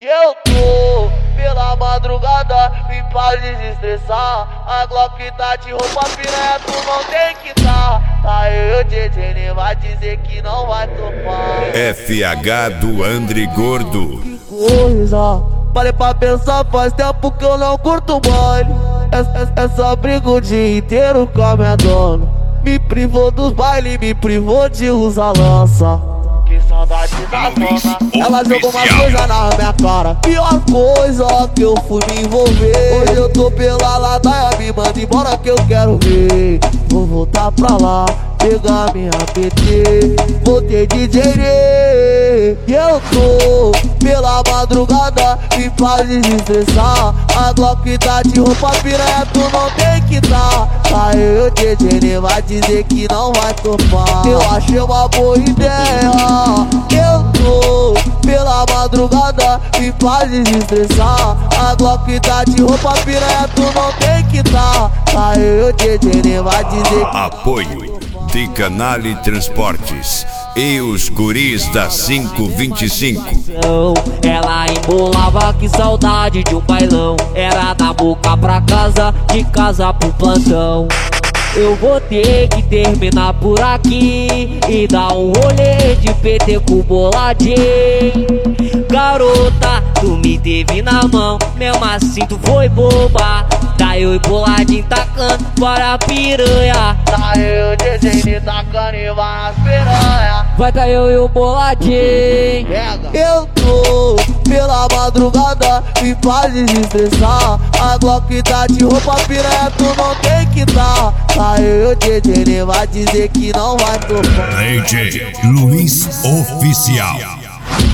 Eu tô pela madrugada, vim pra desestressar. A Glock tá de roupa piranha, tu não tem que tá. Tá eu e o DJ, nem vai dizer que não vai topar. FH do Andre Gordo. Que coisa, parei pra pensar, faz tempo que eu não curto baile. Essa briga o dia inteiro com a minha dona. Me privou dos bailes, me privou de usar lança. Que saudade da dona. Ela jogou umas coisas na minha cara. Pior coisa que eu fui me envolver. Hoje eu tô pela ladaia, me manda embora que eu quero ver. Vou voltar pra lá, pegar minha PT. Voltei de DJ. E eu tô pela madrugada, vim pra desestressar. A Glock tá de roupa piranha, tu não tem que tá. Tá eu e o DJ, nem vai dizer que não vai topar. Eu achei uma boa ideia. Eu tô pela madrugada, vim pra desestressar. A Glock tá de roupa piranha, tu não tem que tá. Tá eu e o DJ, nem vai dizer que Apoio de Canale Transportes e os guris da 525. Ela embolava, que saudade de um bailão. Era da boca pra casa, de casa pro plantão. Eu vou ter que terminar por aqui e dar um rolê de PT com boladinho. Garota, tu me teve na mão, mesmo assim tu foi boba. Tá eu e boladinho tacando para a piranha. tá eu e o DJ tacando e vai nas piranha. Vai tá eu e o boladinho. Eu tô pela madrugada, vim pra desestressar. A Glock tá de roupa piranha, tu não tem que tá. Tá eu e o DJ, nem vai dizer que não vai topar. DJ Luiz Oficial.